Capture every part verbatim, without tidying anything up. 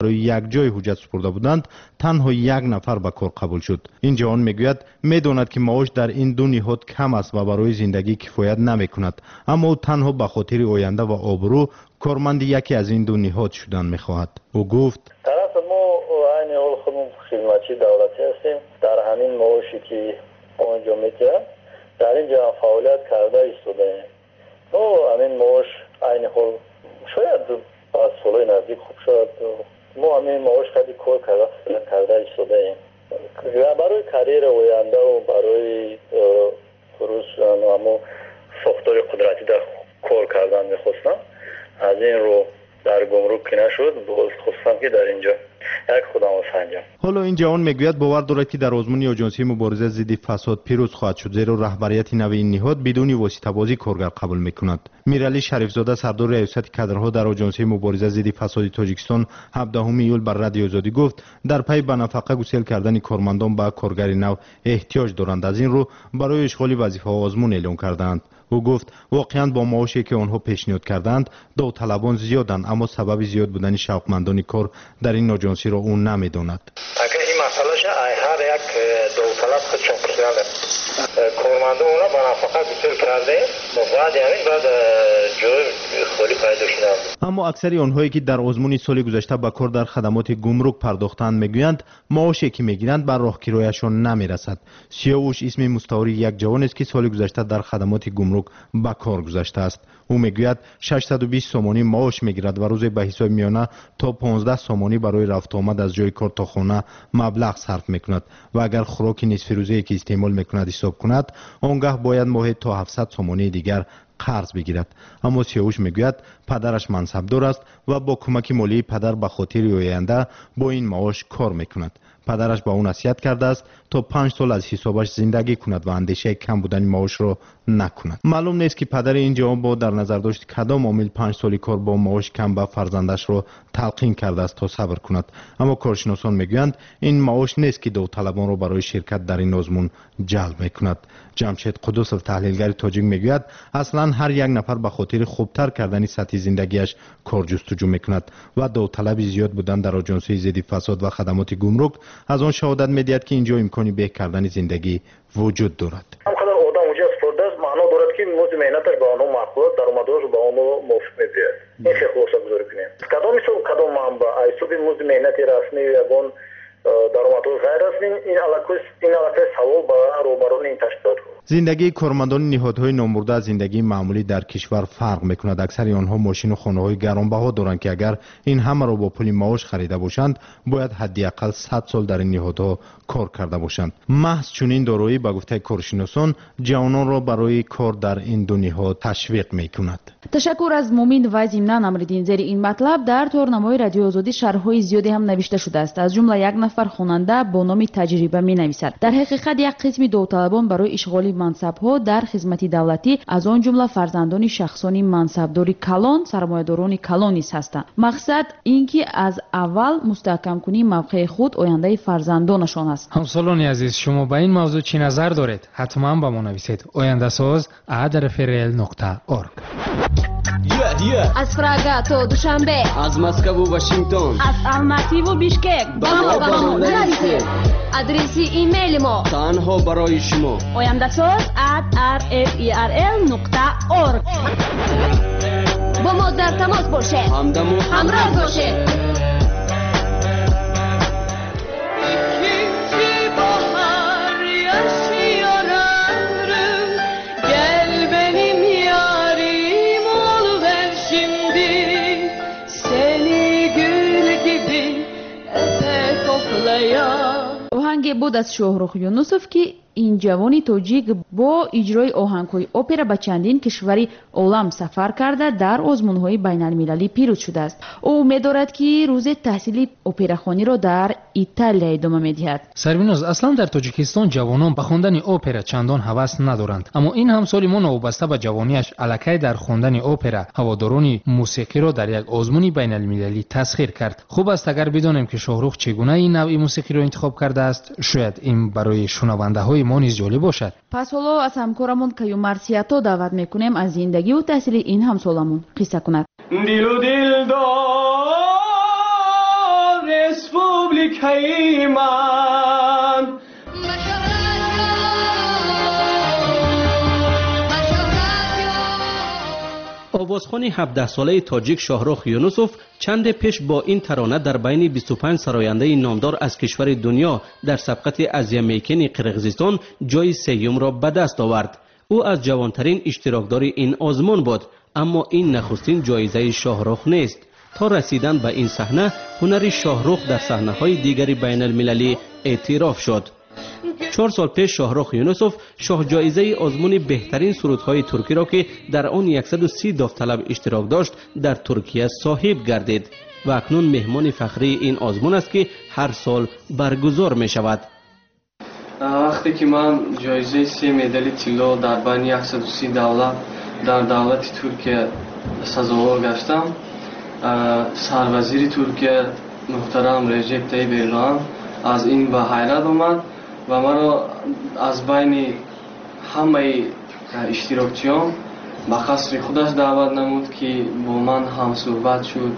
برای یک جای حجت سپرده بودند تنها یک نفر به کار قبول شد. این جوان میگوید میداند که معاش در این دو نهاد کم است و برای زندگی کفایت نمیکند، اما او تنها به خاطر آینده و آبرو کارمند یکی از این دو نهاد شدن میخواهد. او گفت طرف ما عین حال خودمون خدمتچی دولتی هستیم، در همین معاشی که آنجا میگیرم در اینجا فعالیت کرده ایستاده. او همین معاش عین حال شاید از سالهای نزدیک خوب شد. ما همین معاش خیلی کار کرده کرده ایستاده ایم. برای کریر آینده و برای خروج و ساختار قدرتی در کار کردن میخواستم. از این رو در گمرک که نشد باز خواستم که در اینجا یک خودم سنجم. حالا این جوان میگوید باور دارد که در آزمون آژانسی مبارزه ضد فساد پیروز خواهد شد، زیرا رهبریت نوین این نهاد بدون واسطه بازی کارگر قبول میکند. میرعلی شریفزاده سردار ریاست کادرها در آژانسی مبارزه ضد فساد تاجیکستان هفدهم ایول بر رادیو آزادی گفت در پی به نفقه گسیل کردن کارمندان به کارگر نو احتیاج دارند، از این رو برای اشغال وظیفه آزمون اعلام کردند. او گفت واقعا با معاشی که آنها پیشنهاد کردند داوطلبان زیادند، اما سبب زیاد بودن شوقمندان کار در این آژانسی را او نمیداند. اگر این مسئله شه هر یک داوطلب خودشون پرسنل کارمندان اونا با نفقه گسیل کرده بعد یعنی بعد جای خالی پیدا شدن. اما اکثر آنهایی که در آزمون سال گذشته به کار در خدمات گمرک پرداختند میگویند معاشی که میگیرند بر راهگیریشان نمیرسد. سیاوش اسم مستعاری یک جوان است که سال گذشته در خدمات گمرک به کار گذاشته است. او میگوید ششصد و بیست سومانی معاش میگیرد و روزی به حساب میانه تا پانزده سومانی برای رفت آمد از جای کار تا خانه مبلغ صرف میکند و اگر خوراک نصف روزه که استعمال میکند حساب کند آنگاه باید ماهی تا هفتصد سومانی دیگر قرض بگیرد. اما سیاوش میگوید پدرش منصبدار است و با کمک مالی پدر به خاطر آینده با این معاش کار میکند. پدرش با اون نصیحت کرده است تا پنج سال از حسابش زندگی کند و اندیشه کم بودن معاش را نکند. معلوم نیست که پدر این جوان با در نظر داشت کدام عامل پنج سالی کار با معاش کم به فرزندش را تلقین کرده است تا صبر کند. اما کارشناسان میگویند این معاش نیست که داوطلبان را برای شرکت در این آزمون جلب میکند. جمشید قدوسов تحلیلگر تاجیک میگوید اصلا هر یک نفر به خاطر خوبتر کردن سطح زندگیش کار جستجو میکند و داوطلب زیاد بودن در آژانسی ضد فساد و خدمات گمرک از آن شهادت میدهد که اینجا امکانی به کردن زندگی وجود دارد. همقدر آدم اونجا سپرده است معنا دارد که مزد مهنتش به آنها معقول درآمدش به آنها موافق می‌باشد. این خیلی خوب گذاری کنیم. کدام میشه کدام منبع ایسوب مزد مهنتی رسمی یگان درآمدش غیر رسمی این علاقه این علاقه سوال با روبرون این تشکیلات. زندگی کارمندان نهادهای نامرده از زندگی معمولی در کشور فرق میکند. اکثر آنها ماشین و خانه‌های گرانبها دارند که اگر این همه را با پول معاش خریده باشند باید حداقل صد سال در این نهادها کار کرده باشند. محض چنین دارایی به گفته کارشناسان جوانان را برای کار در این دو نهاد تشویق میکند. تشکر از مومین و ضمناً امردین زیر این مطلب در تورنمای رادیو آزادی شرح‌های زیادی هم نوشته شده است. از جمله یک نفر خواننده با نام تجربه می‌نویسد. در حقیقت یک قسم داوطلبان برای اشغال منصب‌ها در خدمت دولتی از آن جمله فرزندان شخصانی منصبداری کلان سرمایه‌داران کلان نیز هستند. مقصد اینکه از اول مستحکم کنی موقع خود آینده فرزندانشان است. همسالان عزیز شما به این موضوع چی نظر دارید؟ حتما با ما نویسید. آینده ساز ات رفرل نقطه اورگ. از پراگ تا دوشنبه، از مسکو و واشنگتن، از الماتی و بیشکک با ما با ما نویسید. آدرسی ایمیل ما تنها برای شما آینده ساز ات رفرل نقطه اورگ. با ما در تماس باشید، همدم و همراه باشید. آهنگ بود از شاهرخ یونسوف که این جوانی تاجیک با اجرای آهنگ‌های اپرا به چندین کشوری عالم سفر کرده در آزمون‌های بین‌المللی پیروز شده است. او می‌دارد که روز تحصیلی اپراخوانی را در ایتالیا ادامه می‌دهد. سربیناز اصلا در تاجیکستان جوانان به خواندن اپرا چندان هوس ندارند، اما این همسال ما وابسته به جوانیش الکی در خواندن اپرا هواداران موسیقی را در یک آزمون بین‌المللی تسخیر کرد. خوب است اگر بدانیم که شاهرخ چگونه این نوع موسیقی را انتخاب کرده است. شاید این برای شنونده‌های ما نیز جالب باشد. پس حالا از همکارمون کیو مرسیاتو دعوت میکنیم از زندگی و تحصیل این همسالمون قصه کند. دل و دل دار کی من آوازخوان هفده ساله تاجیک شاهرخ یونسوف چند پیش با این ترانه در بین بیست و پنج سراینده نامدار از کشور دنیا در سبقت آسیا میکن قرقیزستان جای سوم را به دست آورد. او از جوانترین اشتراکدار این آزمون بود، اما این نخستین جایزه شاهرخ نیست. تا رسیدن به این صحنه هنر شاهرخ در صحنه‌های دیگری بین المللی اعتراف شد. چهار سال پیش شاهرخ یونسوف شاه جایزه آزمون بهترین سرودهای ترکی را که در آن صد و سی داوطلب اشتراک داشت در ترکیه صاحب گردید و اکنون مهمان فخری این آزمون است که هر سال برگزار می شود. وقتی که من جایزه سه مدال طلا در بین صد و سی دولت در دولت ترکیه سزاوار گشتم، سروزیر ترکیه محترم رجب طیب اردوغان از این به حیرت آمد و مرا از بین همه اشتراکچیان به قصر خودش دعوت نمود که با من هم صحبت شد.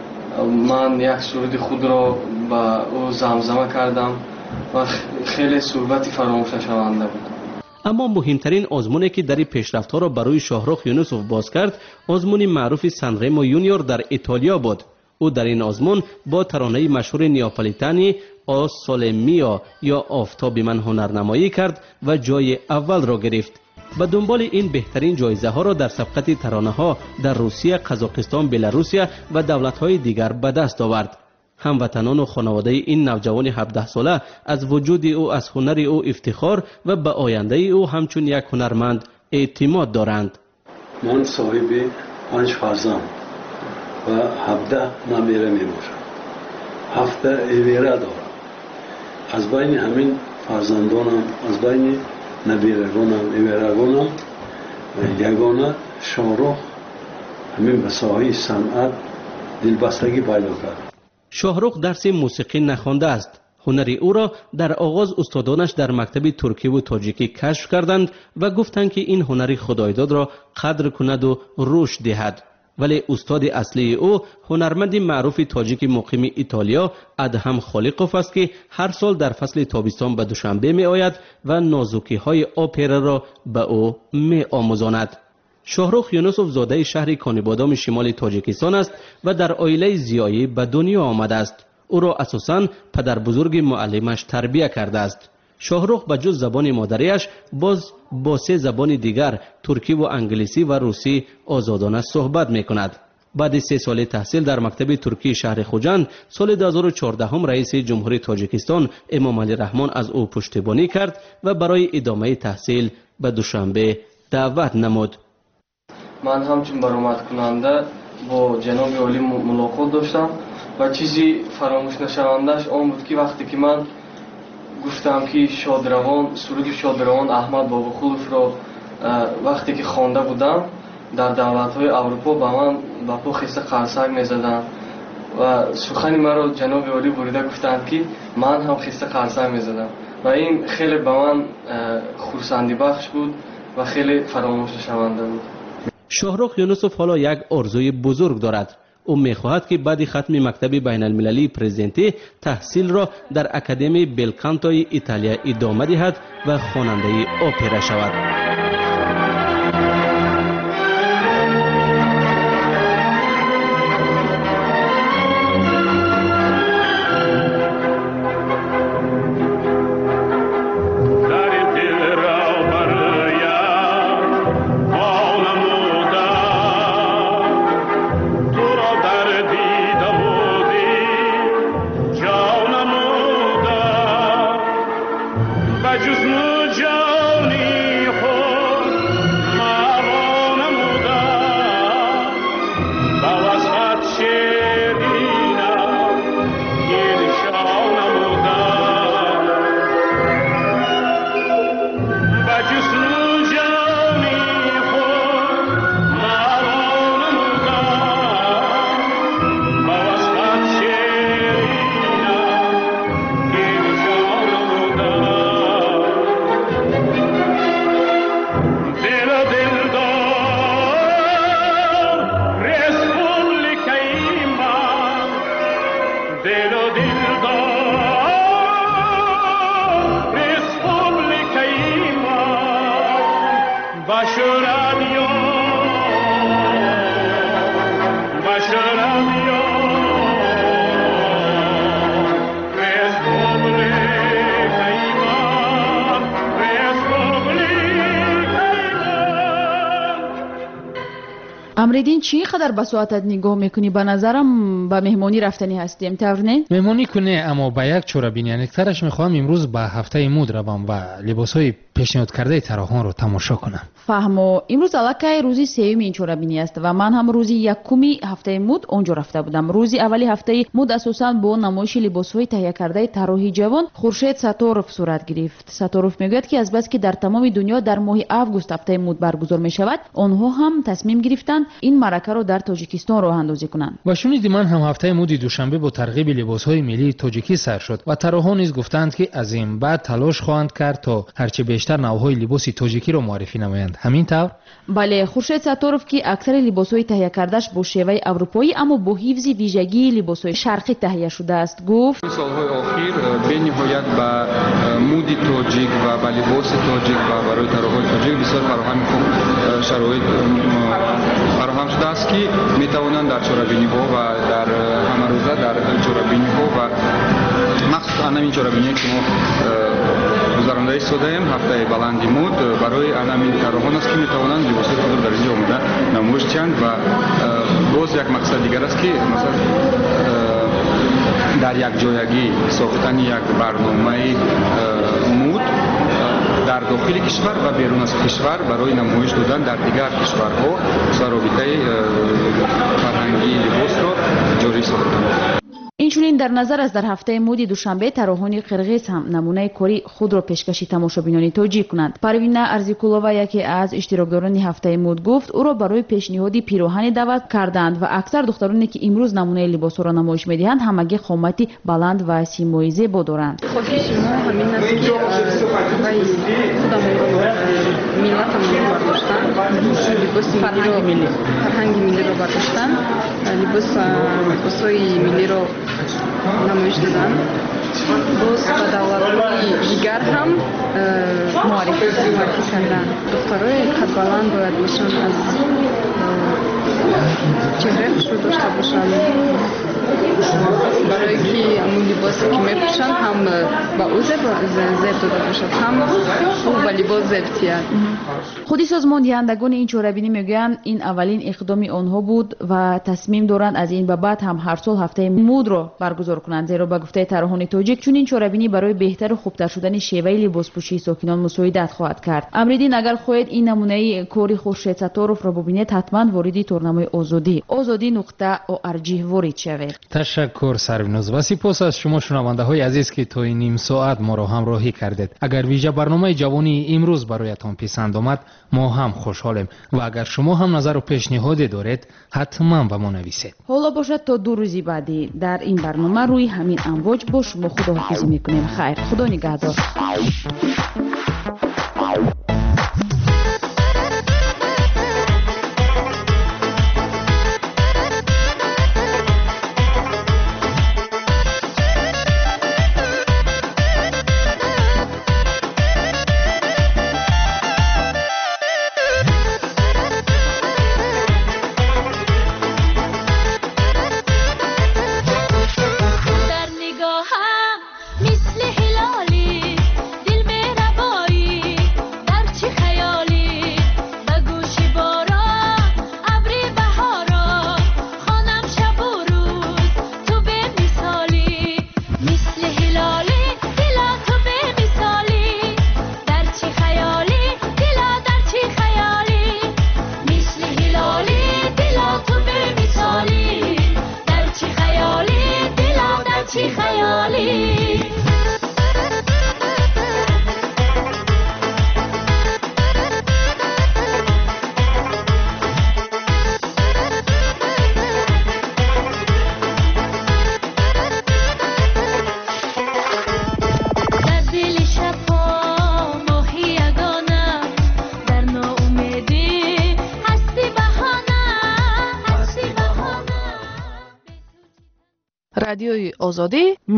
من یک سرود خود را با او زمزمه کردم و خیلی صحبت فراموش نشونده بود. اما مهمترین آزمونی که در پیشرفت‌ها را برای شاهرخ یونسوف باز کرد، آزمون معروف سانرمو یونیور در ایتالیا بود. او در این آزمون با ترانه مشهور نیاپولیتانی آ سول میا یا آفتاب من هنرنمایی کرد و جای اول را گرفت. به دنبال این بهترین جایزه ها را در سبقت ترانه ها در روسیه، قزاقستان، بلاروسیه و دولت های دیگر به دست آورد. هموطنان و خانواده این نوجوان هفده ساله از وجود او، از هنر او افتخار و به آینده او همچون یک هنرمند اعتماد دارند. من صاحب پنج فرزند و هفده نمیره می باشم. هفته ایویره دارم. از بین همین فرزندانم، از بین نبیرگانم، ایویرگانم یگانه شاهرخ همین به ساحه صنعت دلبستگی پیدا کرد. شاهرخ درس موسیقی نخوانده است. هنر او را در آغاز استادانش در مکتب ترکی و تاجیکی کشف کردند و گفتند که این هنر خدایداد را قدر کند و رشد دهد. ولی استاد اصلی او هنرمند معروف تاجیک مقیم ایتالیا ادهم خالقوف است که هر سال در فصل تابستان به دوشنبه می آید و نازکی های اپرا را به او می آموزاند. شاهرخ یونسوف زاده شهر کانیبادام شمال تاجیکستان است و در عائله زیایی به دنیا آمده است. او را اساساً پدر بزرگ معلمش تربیت کرده است. شاهرخ به جز زبان مادریش باز با سه زبان دیگر ترکی و انگلیسی و روسی آزادانه صحبت می کند. بعد سه سال تحصیل در مکتب ترکی شهر خوجند، سال دو هزار و چهارده هم رئیس جمهوری تاجیکستان امام علی رحمان از او پشتیبانی کرد و برای ادامه تحصیل به دوشنبه دعوت نمود. من همچون برآمد کننده با جناب عالی ملاقات داشتم و چیزی فراموش نشوندش آن بود که وقتی که من گفتم که شادروان، سرود شادروان احمد باباخولوف را وقتی که خوانده بودم در دولت‌های اروپا به من با پا خیسه قرصک می‌زدند و سخن مرا جناب عالی بریده گفتند که من هم خیسه قرصک می‌زدم و این خیلی به من خرسندی بخش بود و خیلی فراموش نشونده بود. شاهرخ یونسوف حالا یک آرزوی بزرگ دارد. او می‌خواهد که بعد ختم مکتب بین المللی پرزنتی تحصیل را در اکادمی بلکانتوی ایتالیا ادامه دهد و خواننده اپرا شود. جز جانی خود امریدین چی قدر به ساعتت نگاه میکنی؟ به نظرم به مهمانی رفتنی هستیم طور نه؟ مهمانی کنه، اما با یک چورابین یعنی ترش میخوام امروز به هفته مود روم و لباسهای پیشنهاد کرده طراحان رو تماشا کنم. فهمو. امروز الکی روزی سوم این چورابینی است و من هم روزی یکمی هفته مود اونجا رفته بودم. روزی اولی هفته مود اساساً با نمایش لباسهای تهیه کرده طراحی جوان خورشید ستاروف صورت گرفت. ستاروف میگوید که از بس که در تمام دنیا در ماه آگوست هفته مود برگزار می شود، آنها هم تصمیم گرفتند این معرکه رو در تاجیکستان راه اندازی کنند. و شنیدی من هم هفته مود دوشنبه با ترغیب لباسهای ملی تاجیکی سر شد و طراحان نیز گفتند که از این بعد تلاش خواهند کرد تا هرچه بیشتر نوعهای لباس تاجیکی رو معرفی نمایند. همین طور؟ بله، خورشید ستاروف که اکثر لباسهای تهیه کردهش با شیوه اروپایی اما با حفظ ویژگی لباسهای شرقی تهیه شده است گفت سالهای اخیر به نهایت با مود تاجیک و با لباس تاجیک و برای طراحان تاجیک بسیار فراهم خوب شرایط فراهم شده است که میتوانند در چورابینی ها و در همه روزه در چورابینی ها و مخصوصا همین چورابینی که ما گذرانده ایستادیم هفته بلندی مود برای همین طراحان است که میتوانند لباسهای خود در اینجا آمده نمایش دهند و باز یک مقصد دیگر است که مثلا در یک جایگی ساختن یک برنامه مود در داخل کشور و بیرون از کشور برای نمایش دادن در دیگر کشورها رابطه فرهنگی لباس را جاری ساختند. اینچنین در نظر است در هفته مود دوشنبه طراحان قرغیز هم نمونه کاری خود را پیشکشی تماشابینان تاجیک کنند. پروینه ارزیکولووا یکی از اشتراکداران هفته مود گفت او را برای پیشنهادی پیراهنی دعوت کردند و اکثر دخترانی که امروز نمونه لباس را نمایش میدهند همگی قامتی بلند و سیمایی زیبا دارند. خواهش ما همین است که وای خودمون ملتمون رو برداشتن، لباس ملی رو فرهنگ ملی رو برداشتن، لباس لباسای ملی رو نمایش دادن. باز به دولت‌های دیگر هم معرفی معرفی کردن. دخترای قد بلند باید باشن، از چهره خوشبو داشته باشن برای که همون لباسی که میپوشن هم با او زیب داده باشد، هم او با لباس زیب تید. خودی سازمان دهندگان این چورابینی میگویند این اولین اقدام آنها بود و تصمیم دارند از این به بعد هم هر سال هفته مود را برگزار کنند، زیرا به گفته طراحان تاجیک چون این چورابینی برای بهتر و خوبتر شدن شیوه لباسپوشی ساکنان مساعدت خواهد کرد. امریدین اگر خواهید این نمونه کاری خورشید ستاروف را ببینید حتما وارد تورنمای آزادی آزادی نقطه او ار جی وارد شوید. تشکر سرونوز و سپاس از شما شنونده های عزیز که تا این نیم ساعت ما را همراهی کردید. اگر ویژه برنامه جوانی امروز برایتان پسند آمد ما هم خوشحالیم و اگر شما هم نظر و پیشنهادی دارید حتما به ما نویسید. حالا باشد تا دو روزی بعدی در این برنامه روی همین امواج با شما خداحافظی میکنیم. خیر، خدا نگهدار. رادیوی آزادی